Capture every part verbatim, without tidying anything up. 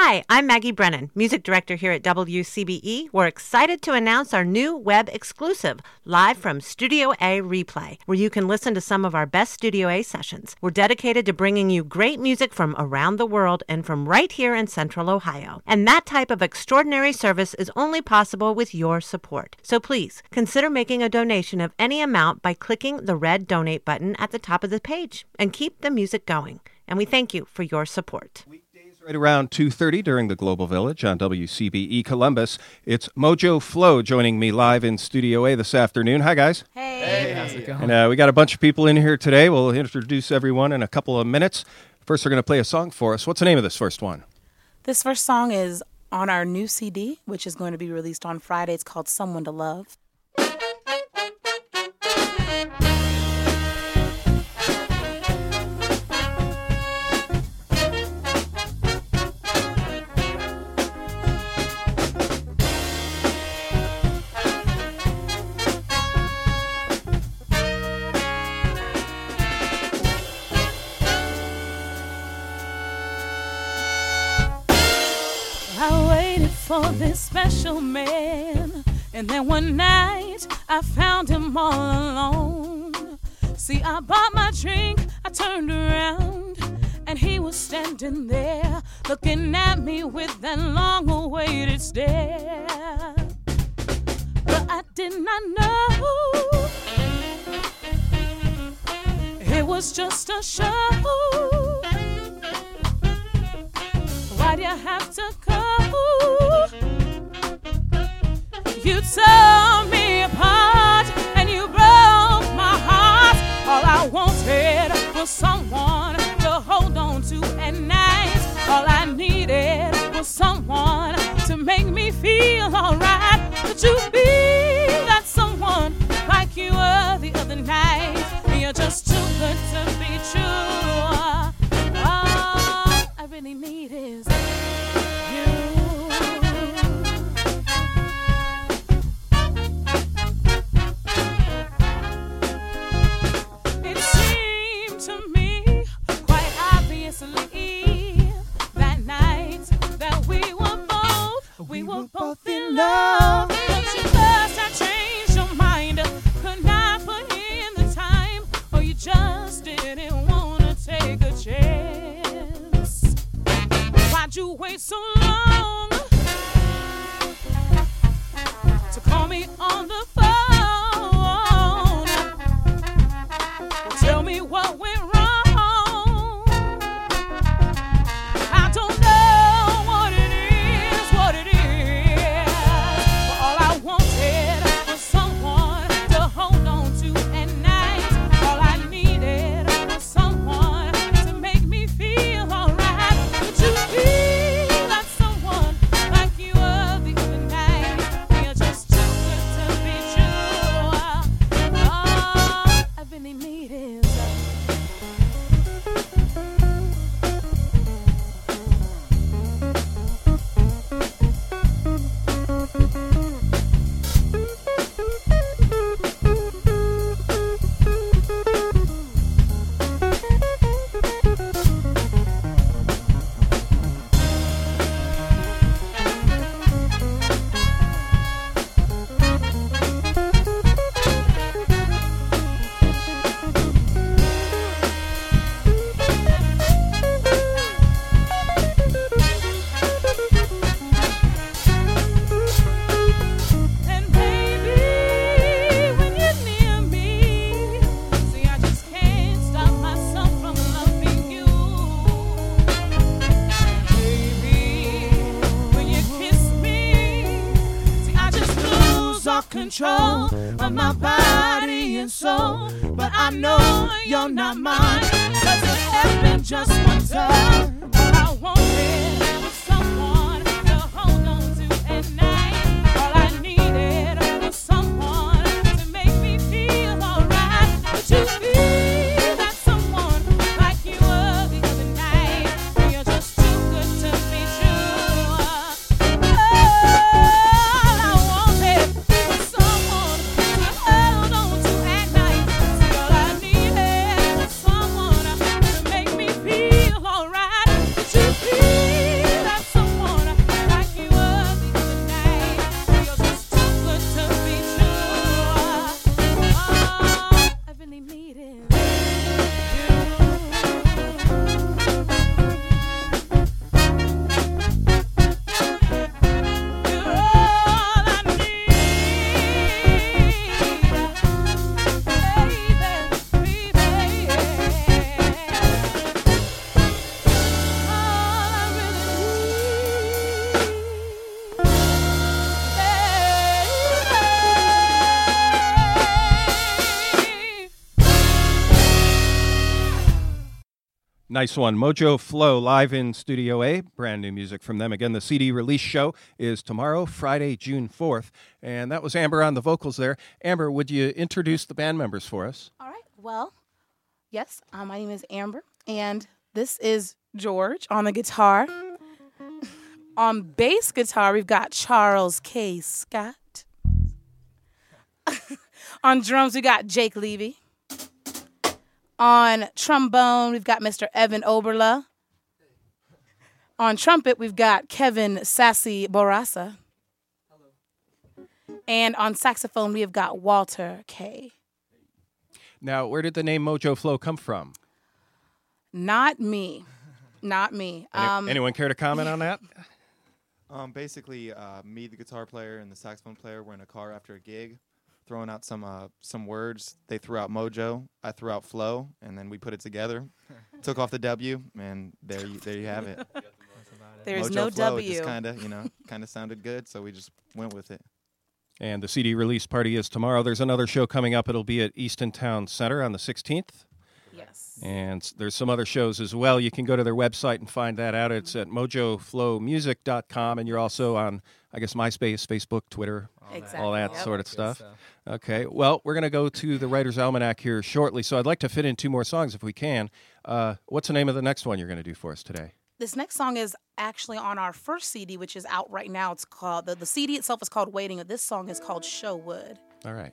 Hi, I'm Maggie Brennan, music director here at W C B E. We're excited to announce our new web exclusive, live from Studio A Replay, where you can listen to some of our best Studio A sessions. We're dedicated to bringing you great music from around the world and from right here in Central Ohio. And that type of extraordinary service is only possible with your support. So please, consider making a donation of any amount by clicking the red donate button at the top of the page and keep the music going. And we thank you for your support. Right around two thirty during the Global Village on W C B E Columbus, it's Mojo Flow joining me live in Studio A this afternoon. Hi, guys. Hey. Hey, how's it going? And uh, we got a bunch of people in here today. We'll introduce everyone in a couple of minutes. First, they're going to play a song for us. What's the name of this first one? This first song is on our new C D, which is going to be released on Friday. It's called Someone to Love. For this special man, and then one night I found him all alone. See, I bought my drink, I turned around, and he was standing there looking at me with that long-awaited stare. But I did not know it was just a show. Why'd you have to go? You tore me apart and you broke my heart. All I wanted was someone to hold on to at night. All I needed was someone to make me feel alright. Could you be that someone like you were the other night? You're just too good to be true. All I really need is you. That night that we were both, we were both in love. But you first had changed your mind, could not put in the time, or you just didn't want to take a chance. Why'd you wait so long to call me on the phone? Well, tell me what went wrong. Control of my body and soul, but I know you're not mine, 'cause it happened just one time. All I wanted was someone to hold on to at night. All I needed was someone to make me feel alright. But you feel that someone like you were the other night, and you're just too good to be true. All I wanted was someone to hold on to at night. See, all I needed was someone to make me feel alright. But you feel Nice one. Mojo Flow live in Studio A. Brand new music from them. Again, the C D release show is tomorrow, Friday, June fourth. And that was Amber on the vocals there. Amber, would you introduce the band members for us? All right. Well, yes, uh, my name is Amber, and this is George on the guitar. On bass guitar, we've got Charles K. Scott. On drums, we got Jake Levy. On trombone, we've got Mister Evan Oberla. On trumpet, we've got Kevin Sassy Borasa. And on saxophone, we have got Walter K. Now, where did the name Mojo Flow come from? Not me. Not me. Any, Um, anyone care to comment on that? Um, basically, uh, me, the guitar player, and the saxophone player were in a car after a gig, throwing out some uh, some words. They threw out Mojo, I threw out Flow, and then we put it together. Took off the W, and there you there you have it. There's Mojo no Flow, W. It just kind of you know kind of sounded good, so we just went with it. And the C D release party is tomorrow. There's another show coming up. It'll be at Easton Town Center on the sixteenth. Yes. And s- there's some other shows as well. You can go to their website and find that out. It's at mojo flow music dot com. And you're also on, I guess, MySpace, Facebook, Twitter, Exactly. all that Yep. sort of stuff. Okay. Well, we're going to go to the Writer's Almanac here shortly. So I'd like to fit in two more songs if we can. Uh, what's the name of the next one you're going to do for us today? This next song is actually on our first C D, which is out right now. It's called, the, the C D itself is called Waiting. This song is called Showwood. All right.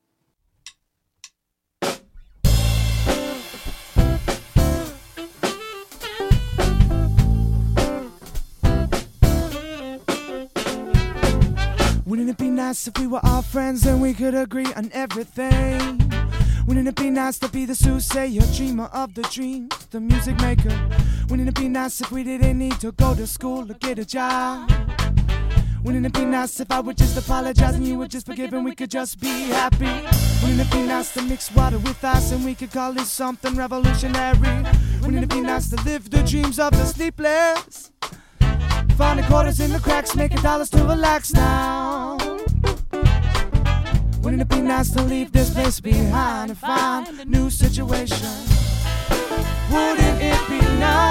Wouldn't it be nice if we were all friends and we could agree on everything? Wouldn't it be nice to be the soothsayer, dreamer of the dreams, the music maker? Wouldn't it be nice if we didn't need to go to school or get a job? Wouldn't it be nice if I would just apologize and you would just forgive and we could just be happy? Wouldn't it be nice to mix water with ice and we could call it something revolutionary? Wouldn't it be nice to live the dreams of the sleepless? Find the quarters in the cracks, making dollars to relax now. Wouldn't it be nice to leave this place behind and find a new situation? Wouldn't it be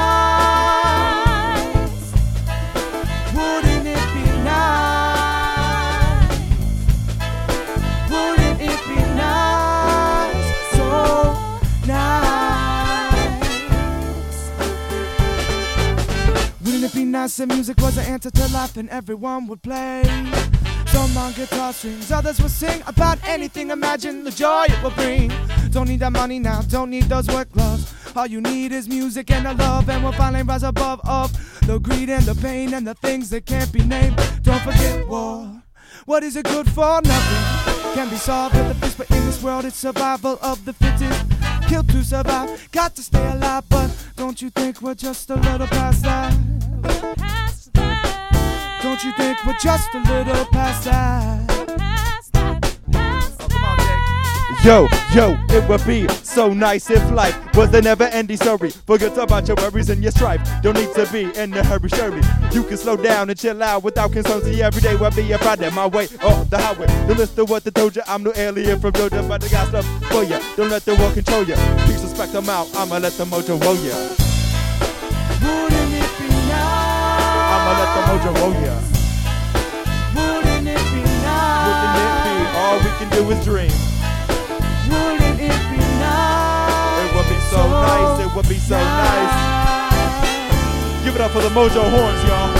nice? Wouldn't it be nice? Wouldn't it be nice? So nice. Wouldn't it be nice if music was the answer to life and everyone would play? Some on guitar strings, others will sing about anything. Imagine the joy it will bring. Don't need that money now, don't need those work gloves. All you need is music and the love, and we'll finally rise above of the greed and the pain and the things that can't be named. Don't forget war. What is it good for? Nothing can be solved with a fist, but in this world it's survival of the fittest. Killed to survive, got to stay alive, but don't you think we're just a little past that? Past that. Don't you think we're just a little past that? Past that. Past that. Yo, yo, it would be so nice if life was a never-ending story. Forget about your worries and your strife. Don't need to be in a hurry, surely. You can slow down and chill out without concerns. The everyday will be a Friday, my way or the highway. Don't listen to what they told you. I'm no alien from Georgia, but I got stuff for ya. Don't let the world control ya. Please respect them out. I'ma let the mojo roll ya. Wouldn't it be nice? I'ma let the mojo roll ya. Wouldn't it be nice? Wouldn't it be all we can do is dream? Wouldn't it be nice? It would be so nice. It would be so nice. Give it up for the mojo horns, y'all.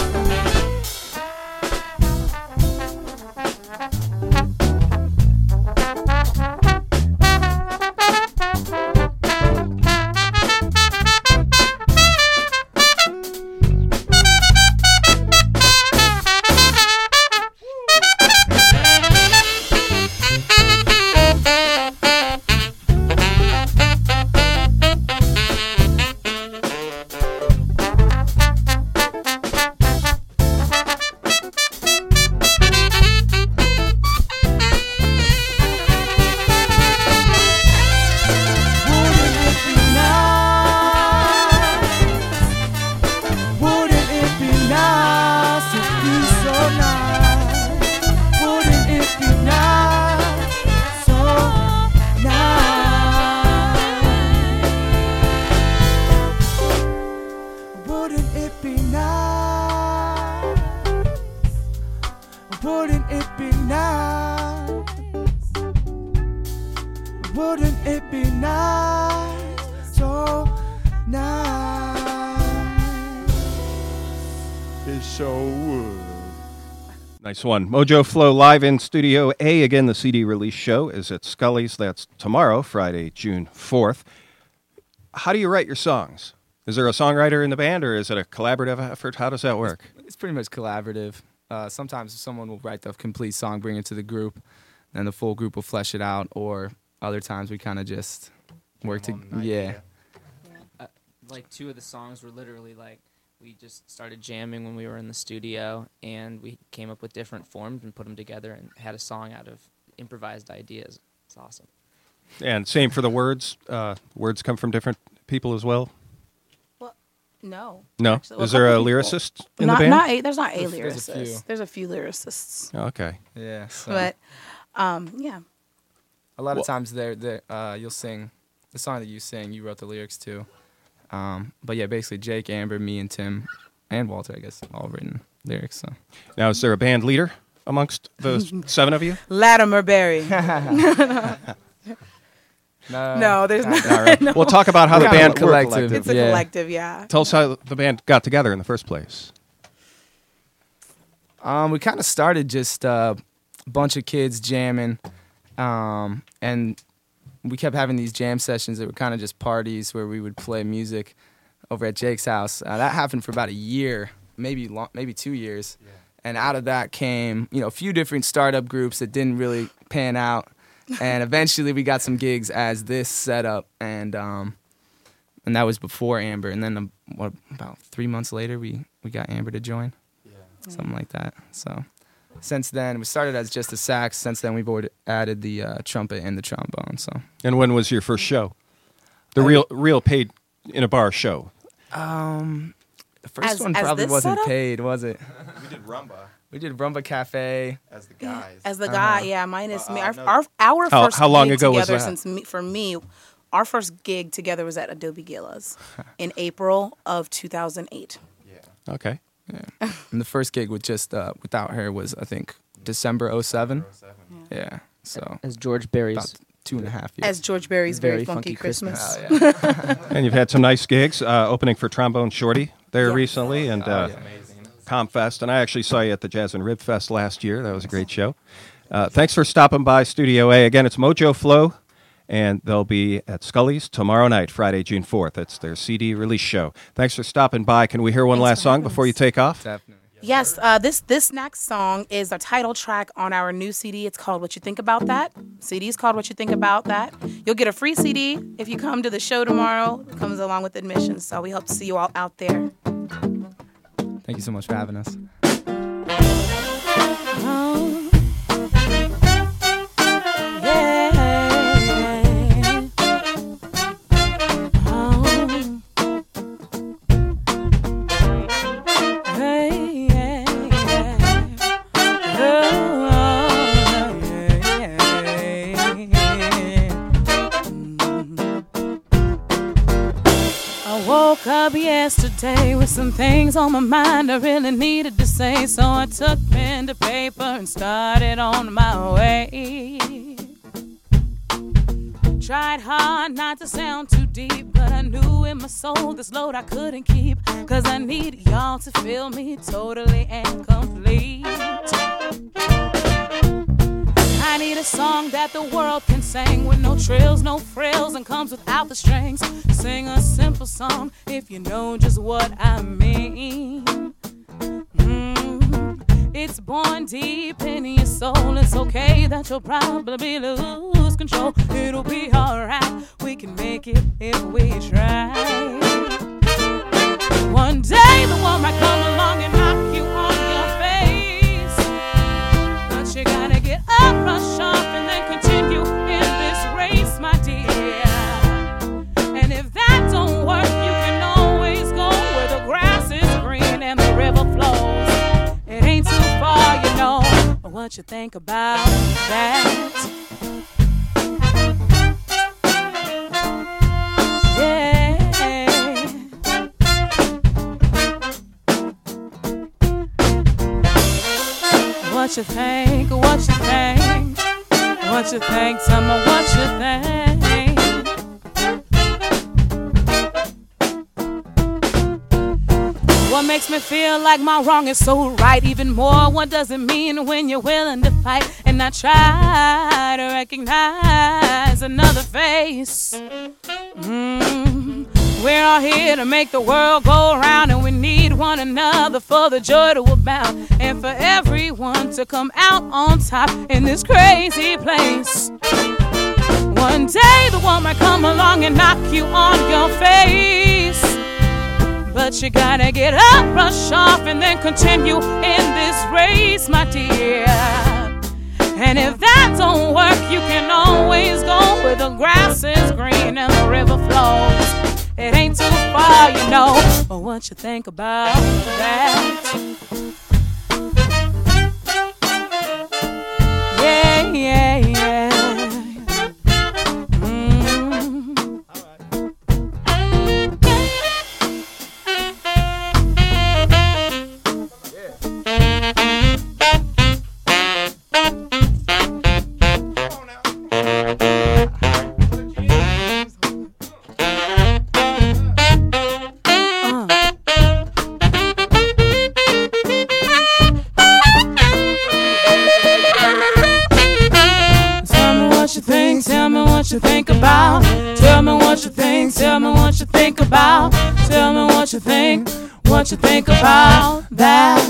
Show. Nice one. Mojo Flow live in Studio A. Again, the C D release show is at Scully's. That's tomorrow, Friday, June fourth. How do you write your songs? Is there a songwriter in the band, or is it a collaborative effort? How does that work? It's pretty much collaborative. Uh, sometimes someone will write the complete song, bring it to the group, and the full group will flesh it out. Or other times we kind of just work to yeah. Uh, like two of the songs were literally like we just started jamming when we were in the studio, and we came up with different forms and put them together and had a song out of improvised ideas. It's awesome. And same for the words. Uh, words come from different people as well. Well, no. No, Actually, well, is there a couple people. lyricist in not, the band? Not a, there's not a There's- there's a lyricist. few. There's a few lyricists, Oh, okay. Yeah. So but um, yeah. a lot Well- of times there, there, uh, you'll sing the song that you sing. You wrote the lyrics to. Um, but yeah, basically Jake, Amber, me, and Tim, and Walter, I guess, all written lyrics. So Now, is there a band leader amongst the seven of you? Latimer Berry. no, No, there's not. not. All right. No. We'll talk about how the Kind of band a collective. It's a Yeah. collective, yeah. Tell us how the band got together in the first place. Um, we kind of started just uh, a bunch of kids jamming, um, and we kept having these jam sessions that were kind of just parties where we would play music over at Jake's house. Uh, that happened for about a year, maybe long, maybe two years. Yeah. And out of that came, you know, a few different startup groups that didn't really pan out. And eventually we got some gigs as this setup, and um, and that was before Amber. And then um, what, about three months later, we, we got Amber to join, yeah. something like that. So since then, we started as just the sax. Since then, we've already added the uh, trumpet and the trombone. So. And when was your first show? The real, real paid in a bar show. Um, the first As- one as probably this wasn't setup? paid, was it? We did rumba We did Rumba Cafe. as the guys. As the Uh-huh. guy, yeah, minus Uh, me. uh, Our, no. our, our How- first how long gig ago was together that? since me, for me, our first gig together was at Adobe Gillas in April of two thousand eight. Yeah. Okay. And the first gig with just uh, without her was, I think, December oh seven. oh seven. Yeah, so As George Berry's about two and a half years. As George Berry's Very, Very Funky, Funky Christmas. Christmas. Oh, yeah. And you've had some nice gigs, uh, opening for Trombone Shorty there Yes. recently, and uh, Amazing. Comfest. And I actually saw you at the Jazz and Rib Fest last year. That was a great show. Uh, thanks for stopping by Studio A. Again, it's Mojo Flow, and they'll be at Scully's tomorrow night, Friday, June fourth. It's their C D release show. Thanks for stopping by. Can we hear one Thanks last for song having before us. you take off? Definitely. Yes, uh, this this next song is a title track on our new C D. It's called What You Think About That. C D is called What You Think About That. You'll get a free C D if you come to the show tomorrow. It comes along with admission. So we hope to see you all out there. Thank you so much for having us. Oh, yeah. Oh, hey, yeah, yeah. Oh, yeah. Mm. I woke up yesterday with some things on my mind I really needed to say, so I took pen to paper and started on my way. Tried hard not to sound too deep, but I knew in my soul this load I couldn't keep, cause I need y'all to feel me totally and complete. I need a song that the world can sing with no trills, no frills, and comes without the strings. Sing a simple song if you know just what I mean. Mm. It's born deep in your soul. It's okay that you'll probably lose control. It'll be alright. We can make it if we try. One day the world might come along and knock you on your face, but you gotta get up, rush off, and then continue in this race, my dear. And if that don't work, you can always go where the grass is green and the river flows. It ain't too far, you know. What you think about that? Yeah. What you think? What you think? What you think? Tell me what you think. What makes me feel like my wrong is so right? Even more, what does it mean when you're willing to fight and not try to recognize another face? Mm. We're all here to make the world go around, and we need one another for the joy to abound, and for everyone to come out on top in this crazy place. One day the one might come along and knock you on your face, but you gotta get up, brush off, and then continue in this race, my dear. And if that don't work, you can always go where the grass is green and the river flows. It ain't too far, you know, but what you think about that? Yeah, yeah, yeah. Tell me what you think about. Tell me what you think. Tell me what you think about. Tell me what you think. What you think about that?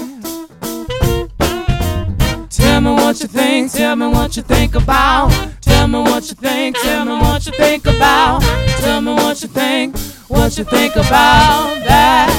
Tell me what you think. Tell me what you think about. Tell me what you think. Tell me what you think about. Tell me what you think. What you think about that?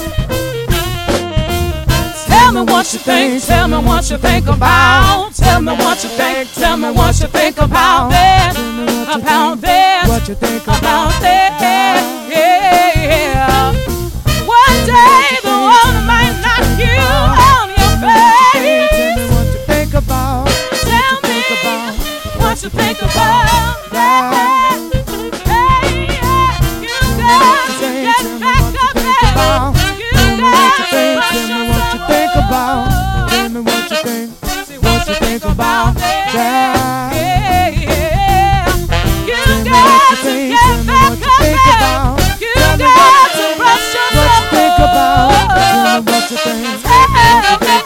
Tell me what you think, tell me what you think about. Tell me what you think, tell me what you think about this, about this, What you think about this, yeah. One day the world might knock you on your face. What you think about? Tell me what you think about that. Hey, yeah, you got to get back up there. You got to brush Tell me yourself what you think about. Tell me what you think. What you think about that? Yeah, yeah. You Tell me got what you to think. get Tell me back what you up think there. about. You Tell me got what to you think. brush What you yourself think about? Tell me what you think. Tell me What you think